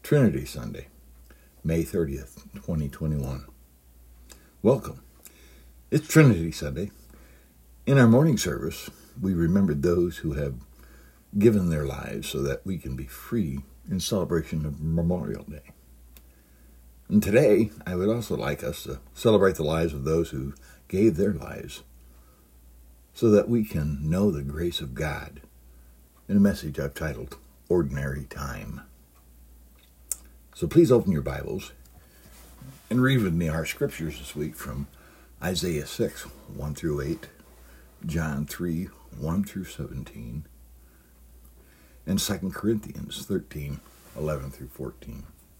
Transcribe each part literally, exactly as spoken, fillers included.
Trinity Sunday, May thirtieth, twenty twenty-one. Welcome. It's Trinity Sunday. In our morning service, we remembered those who have given their lives so that we can be free in celebration of Memorial Day. And today, I would also like us to celebrate the lives of those who gave their lives so that we can know the grace of God in a message I've titled, Ordinary Time. So please open your Bibles and read with me our scriptures this week from Isaiah six, one through eight, John three, one through seventeen, and Second Corinthians thirteen, eleven through fourteen.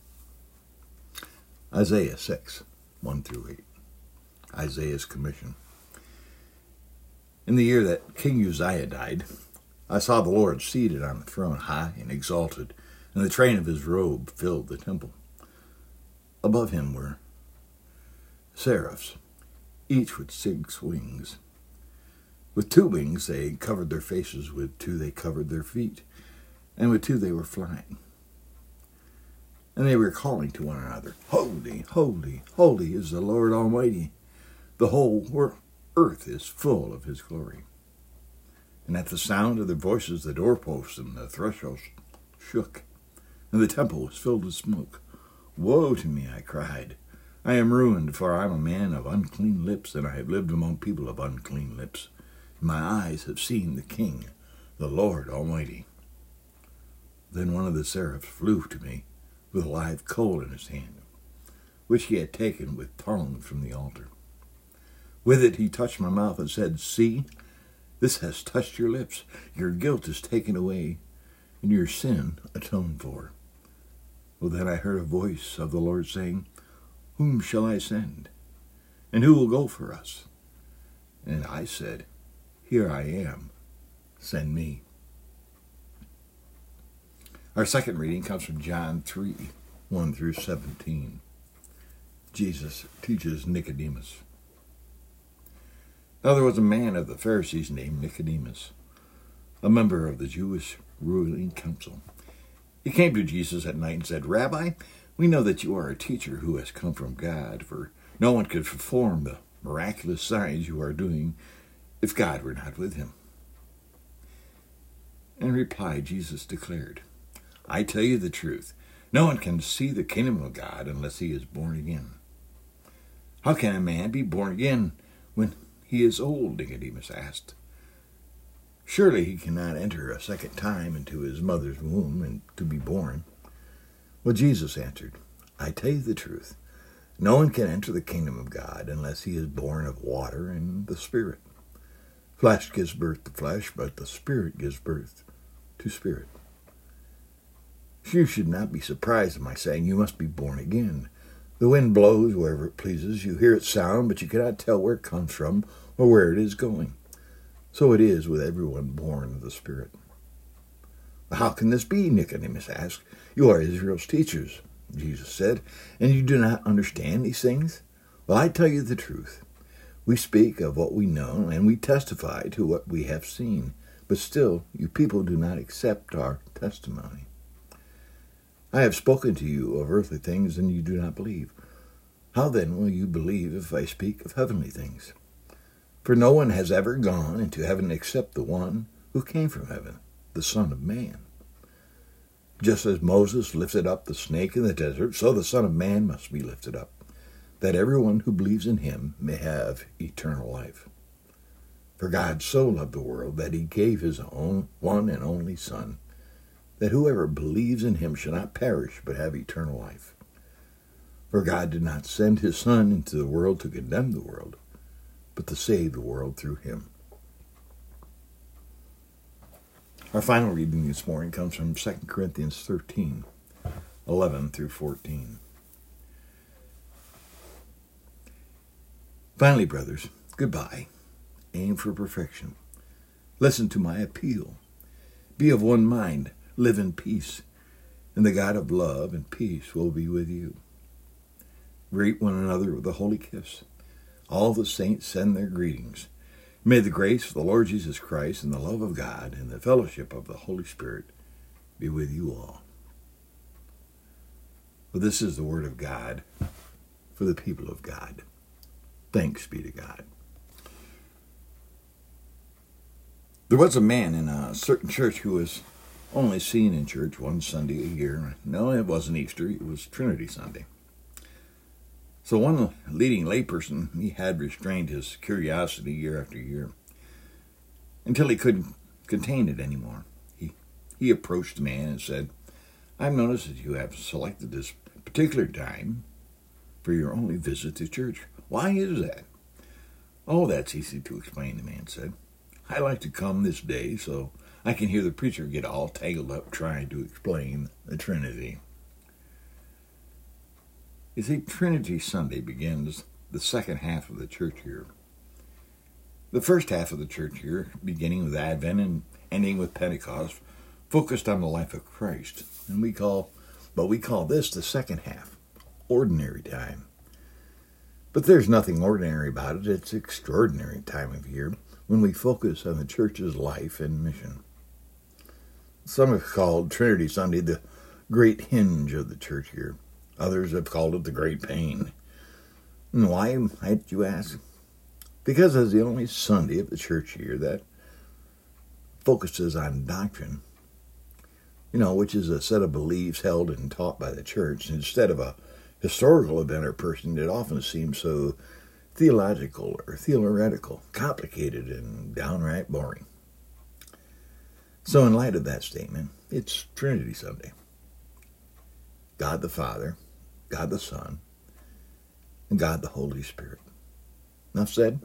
Isaiah six, one through eight. Isaiah's commission. In the year that King Uzziah died, I saw the Lord seated on the throne, high and exalted, and the train of his robe filled the temple. Above him were seraphs, each with six wings. With two wings they covered their faces, with two they covered their feet, and with two they were flying. And they were calling to one another, Holy, holy, holy is the Lord Almighty. The whole earth is full of his glory. And at the sound of their voices the doorposts and the thresholds shook, and the temple was filled with smoke. Woe to me, I cried. I am ruined, for I am a man of unclean lips, and I have lived among people of unclean lips. My eyes have seen the King, the Lord Almighty. Then one of the seraphs flew to me with a live coal in his hand, which he had taken with tongs from the altar. With it he touched my mouth and said, See, this has touched your lips. Your guilt is taken away, and your sin atoned for. Well, then I heard a voice of the Lord saying, Whom shall I send? And who will go for us? And I said, Here I am. Send me. Our second reading comes from John three, one through seventeen. Jesus teaches Nicodemus. Now there was a man of the Pharisees named Nicodemus, a member of the Jewish ruling council. He came to Jesus at night and said, Rabbi, we know that you are a teacher who has come from God, for no one could perform the miraculous signs you are doing if God were not with him. In reply, Jesus declared, I tell you the truth, no one can see the kingdom of God unless he is born again. How can a man be born again when he is old? Nicodemus asked. Surely he cannot enter a second time into his mother's womb and to be born. Well, Jesus answered, I tell you the truth. No one can enter the kingdom of God unless he is born of water and the Spirit. Flesh gives birth to flesh, but the Spirit gives birth to spirit. You should not be surprised at my saying you must be born again. The wind blows wherever it pleases. You hear its sound, but you cannot tell where it comes from or where it is going. So it is with everyone born of the Spirit. How can this be? Nicodemus asked. You are Israel's teachers, Jesus said, and you do not understand these things? Well, I tell you the truth. We speak of what we know, and we testify to what we have seen, but still you people do not accept our testimony. I have spoken to you of earthly things, and you do not believe. How then will you believe if I speak of heavenly things? For no one has ever gone into heaven except the one who came from heaven, the Son of Man. Just as Moses lifted up the snake in the desert, so the Son of Man must be lifted up, that everyone who believes in him may have eternal life. For God so loved the world that he gave his own one and only Son, that whoever believes in him shall not perish but have eternal life. For God did not send his Son into the world to condemn the world, but to save the world through him. Our final reading this morning comes from Second Corinthians thirteen, eleven through fourteen. Finally, brothers, goodbye. Aim for perfection. Listen to my appeal. Be of one mind. Live in peace. And the God of love and peace will be with you. Greet one another with a holy kiss. All the saints send their greetings. May the grace of the Lord Jesus Christ and the love of God and the fellowship of the Holy Spirit be with you all. For this is the word of God for the people of God. Thanks be to God. There was a man in a certain church who was only seen in church one Sunday a year. No, it wasn't Easter, it was Trinity Sunday. So one leading layperson, he had restrained his curiosity year after year until he couldn't contain it anymore. He, he approached the man and said, "I've noticed that you have selected this particular time for your only visit to church. Why is that?" "Oh, that's easy to explain," the man said. "I like to come this day so I can hear the preacher get all tangled up trying to explain the Trinity." You see, Trinity Sunday begins the second half of the church year. The first half of the church year, beginning with Advent and ending with Pentecost, focused on the life of Christ, and we call, but we call this the second half, ordinary time. But there's nothing ordinary about it. It's extraordinary time of year when we focus on the church's life and mission. Some have called Trinity Sunday the great hinge of the church year. Others have called it the great pain. And why, might you ask? Because it's the only Sunday of the church year that focuses on doctrine, you know, which is a set of beliefs held and taught by the church, instead of a historical event or person that often seems so theological or theoretical, complicated, and downright boring. So in light of that statement, it's Trinity Sunday. God the Father, God the Son, and God the Holy Spirit. Enough said?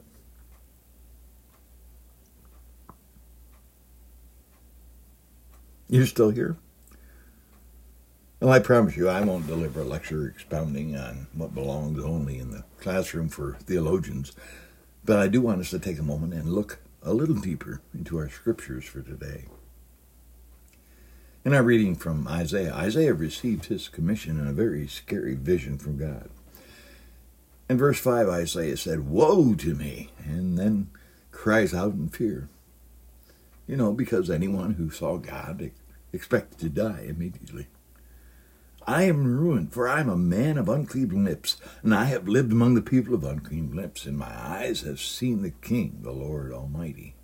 You're still here? Well, I promise you I won't deliver a lecture expounding on what belongs only in the classroom for theologians, but I do want us to take a moment and look a little deeper into our scriptures for today. In our reading from Isaiah, Isaiah received his commission in a very scary vision from God. In verse five, Isaiah said, "Woe to me," and then cries out in fear. You know, because anyone who saw God expected to die immediately. "I am ruined, for I am a man of unclean lips, and I have lived among the people of unclean lips, and my eyes have seen the King, the Lord Almighty."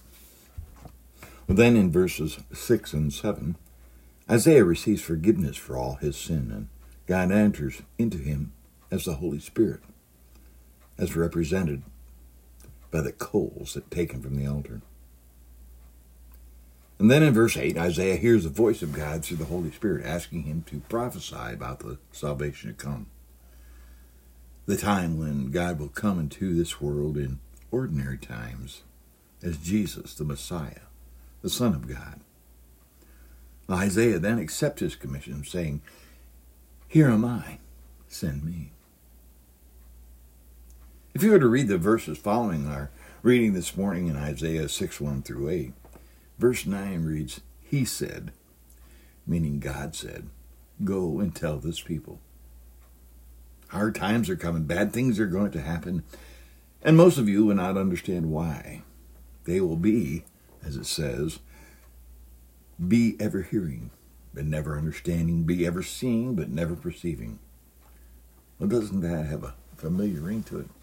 Then in verses six and seven, Isaiah receives forgiveness for all his sin, and God enters into him as the Holy Spirit, as represented by the coals that taken from the altar. And then in verse eight, Isaiah hears the voice of God through the Holy Spirit asking him to prophesy about the salvation to come. The time when God will come into this world in ordinary times as Jesus, the Messiah, the Son of God. Isaiah then accepts his commission, saying, "Here am I, send me." If you were to read the verses following our reading this morning in Isaiah six, one through eight, verse nine reads, "He said," meaning God said, "Go and tell this people." Hard times are coming, bad things are going to happen, and most of you will not understand why. They will be, as it says, be ever hearing, but never understanding, be ever seeing, but never perceiving. Well, doesn't that have a familiar ring to it?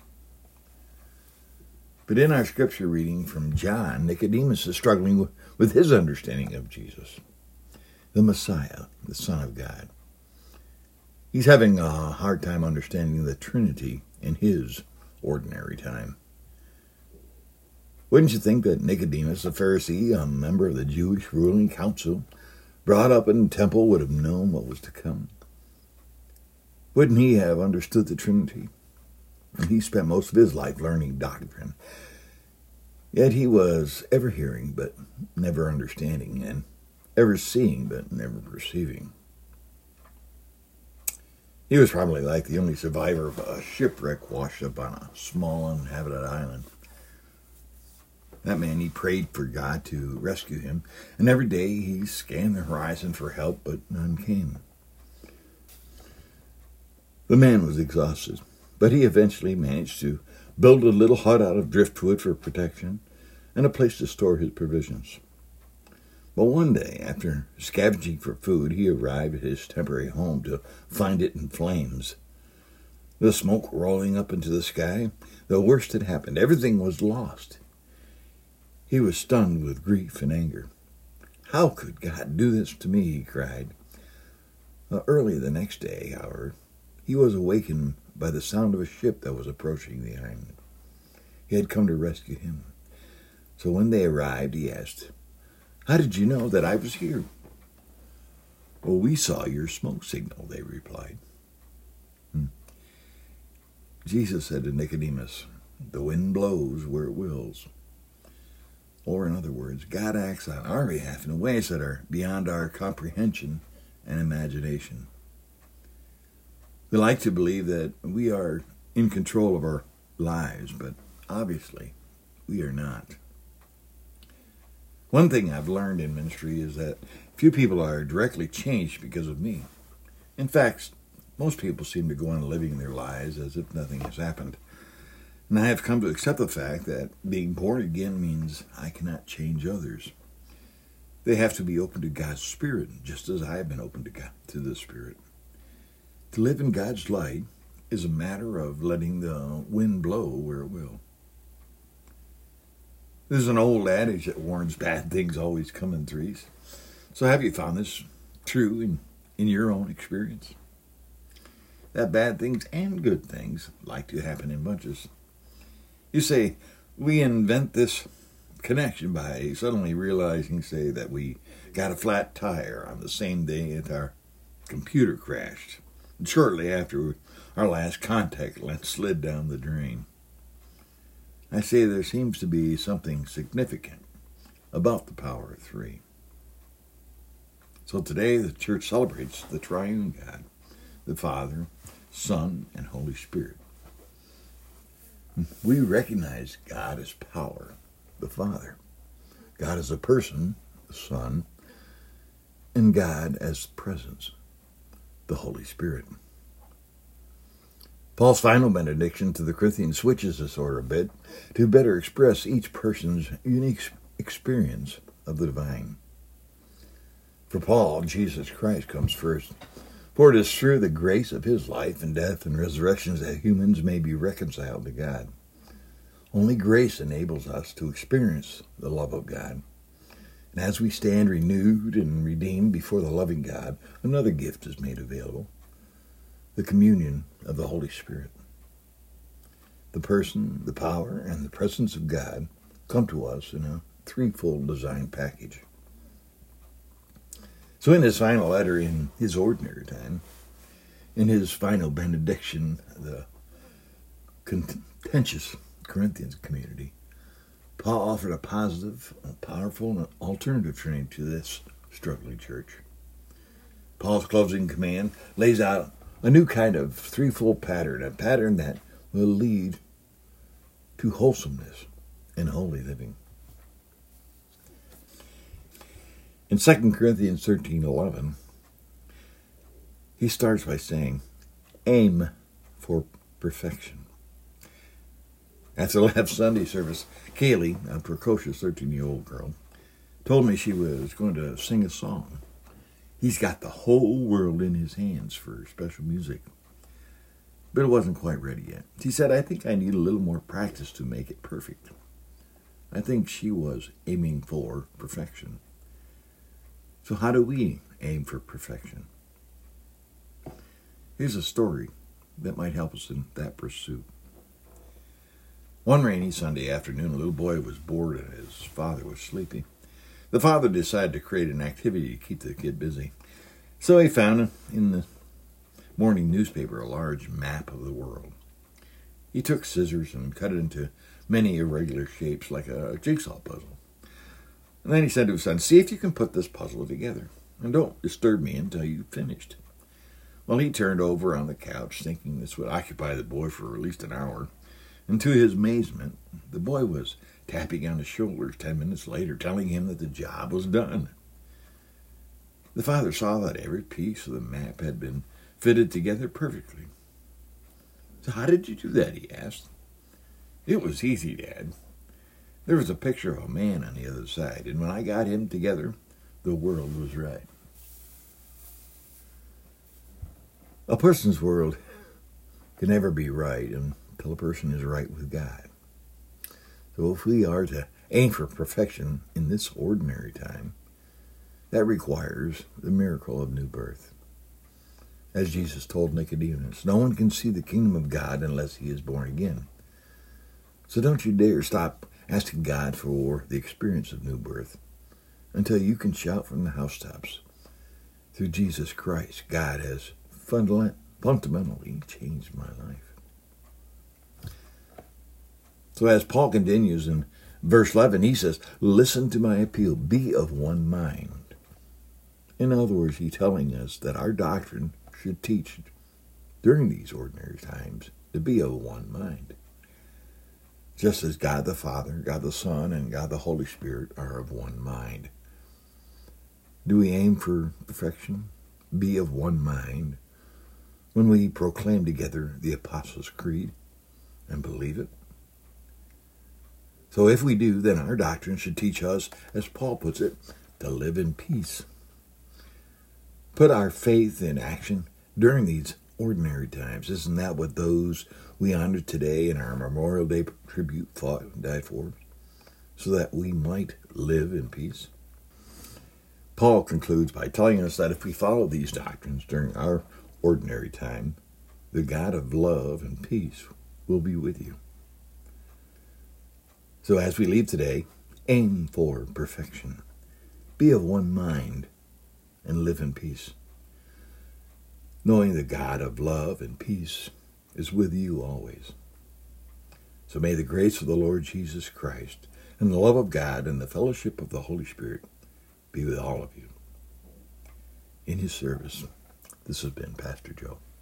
But in our scripture reading from John, Nicodemus is struggling with his understanding of Jesus, the Messiah, the Son of God. He's having a hard time understanding the Trinity in his ordinary time. Wouldn't you think that Nicodemus, a Pharisee, a member of the Jewish ruling council, brought up in the temple, would have known what was to come? Wouldn't he have understood the Trinity? And he spent most of his life learning doctrine. Yet he was ever hearing, but never understanding, and ever seeing, but never perceiving. He was probably like the only survivor of a shipwreck washed up on a small uninhabited island. That man, he prayed for God to rescue him, and every day he scanned the horizon for help, but none came. The man was exhausted, but he eventually managed to build a little hut out of driftwood for protection and a place to store his provisions. But one day, after scavenging for food, he arrived at his temporary home to find it in flames. The smoke rolling up into the sky, the worst had happened. Everything was lost. He was stunned with grief and anger. How could God do this to me? He cried. Well, early the next day, however, he was awakened by the sound of a ship that was approaching the island. He had come to rescue him. So when they arrived, he asked, "How did you know that I was here?" "Well, we saw your smoke signal," they replied. Hmm. Jesus said to Nicodemus, "The wind blows where it wills." Or, in other words, God acts on our behalf in ways that are beyond our comprehension and imagination. We like to believe that we are in control of our lives, but obviously we are not. One thing I've learned in ministry is that few people are directly changed because of me. In fact, most people seem to go on living their lives as if nothing has happened. And I have come to accept the fact that being born again means I cannot change others. They have to be open to God's Spirit, just as I have been open to God, to the Spirit. To live in God's light is a matter of letting the wind blow where it will. There's an old adage that warns bad things always come in threes. So have you found this true in, in your own experience? That bad things and good things like to happen in bunches. You say, we invent this connection by suddenly realizing, say, that we got a flat tire on the same day that our computer crashed, and shortly after our last contact lens slid down the drain. I say there seems to be something significant about the power of three. So today the church celebrates the triune God, the Father, Son, and Holy Spirit. We recognize God as power, the Father, God as a person, the Son, and God as presence, the Holy Spirit. Paul's final benediction to the Corinthians switches this order a bit to better express each person's unique experience of the divine. For Paul, Jesus Christ comes first, for it is through the grace of his life and death and resurrections that humans may be reconciled to God. Only grace enables us to experience the love of God. And as we stand renewed and redeemed before the loving God, another gift is made available: the communion of the Holy Spirit. The person, the power, and the presence of God come to us in a threefold design package. So in his final letter in his ordinary time, in his final benediction, the contentious Corinthians community, Paul offered a positive, a powerful, and alternative training to this struggling church. Paul's closing command lays out a new kind of threefold pattern, a pattern that will lead to wholesomeness and holy living. In Second Corinthians thirteen eleven, he starts by saying, aim for perfection. After last Sunday service, Kaylee, a precocious thirteen-year-old girl, told me she was going to sing a song. He's got the whole world in his hands for special music. But it wasn't quite ready yet. She said, I think I need a little more practice to make it perfect. I think she was aiming for perfection. So how do we aim for perfection? Here's a story that might help us in that pursuit. One rainy Sunday afternoon, a little boy was bored and his father was sleepy. The father decided to create an activity to keep the kid busy. So he found in the morning newspaper a large map of the world. He took scissors and cut it into many irregular shapes like a jigsaw puzzle. And then he said to his son, see if you can put this puzzle together, and don't disturb me until you've finished. Well, he turned over on the couch, thinking this would occupy the boy for at least an hour, and to his amazement, the boy was tapping on his shoulders ten minutes later, telling him that the job was done. The father saw that every piece of the map had been fitted together perfectly. So how did you do that, he asked. It was easy, Dad. There was a picture of a man on the other side, and when I got him together, the world was right. A person's world can never be right until a person is right with God. So if we are to aim for perfection in this ordinary time, that requires the miracle of new birth. As Jesus told Nicodemus, no one can see the kingdom of God unless he is born again. So don't you dare stop asking God for the experience of new birth until you can shout from the housetops, through Jesus Christ, God has fundamentally changed my life. So as Paul continues in verse eleven, he says, listen to my appeal, be of one mind. In other words, he's telling us that our doctrine should teach during these ordinary times to be of one mind. Just as God the Father, God the Son, and God the Holy Spirit are of one mind. Do we aim for perfection? Be of one mind when we proclaim together the Apostles' Creed and believe it? So if we do, then our doctrine should teach us, as Paul puts it, to live in peace. Put our faith in action during these ordinary times. Isn't that what those we honor today in our Memorial Day tribute fought and died for? So that we might live in peace. Paul concludes by telling us that if we follow these doctrines during our ordinary time, the God of love and peace will be with you. So as we leave today, aim for perfection. Be of one mind and live in peace, knowing the God of love and peace is with you always. So may the grace of the Lord Jesus Christ and the love of God and the fellowship of the Holy Spirit be with all of you. In his service, this has been Pastor Joe.